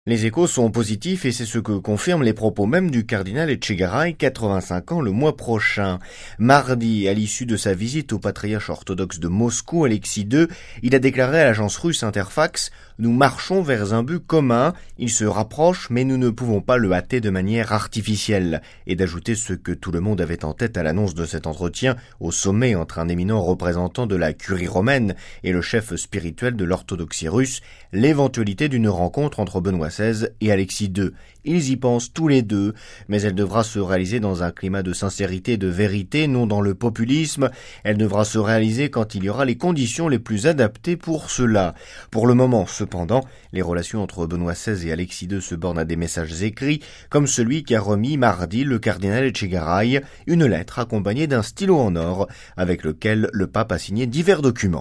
Les échos sont positifs et c'est ce que confirment les propos même du cardinal Etchegaray, 85 ans, le mois prochain. Mardi, à l'issue de sa visite au patriarche orthodoxe de Moscou, Alexis II, il a déclaré à l'agence russe Interfax « Nous marchons vers un but commun, il se rapproche mais nous ne pouvons pas le hâter de manière artificielle » et d'ajouter ce que tout le monde avait en tête à l'annonce de cet entretien au sommet entre un éminent représentant de la curie romaine et le chef spirituel de l'orthodoxie russe, l'éventualité d'une rencontre entre Benoît XVI et Alexis II. Ils y pensent tous les deux, mais elle devra se réaliser dans un climat de sincérité et de vérité, non dans le populisme. Elle devra se réaliser quand il y aura les conditions les plus adaptées pour cela. Pour le moment, cependant, les relations entre Benoît XVI et Alexis II se bornent à des messages écrits, comme celui qu'a remis mardi le cardinal Etchegaray, une lettre accompagnée d'un stylo en or, avec lequel le pape a signé divers documents.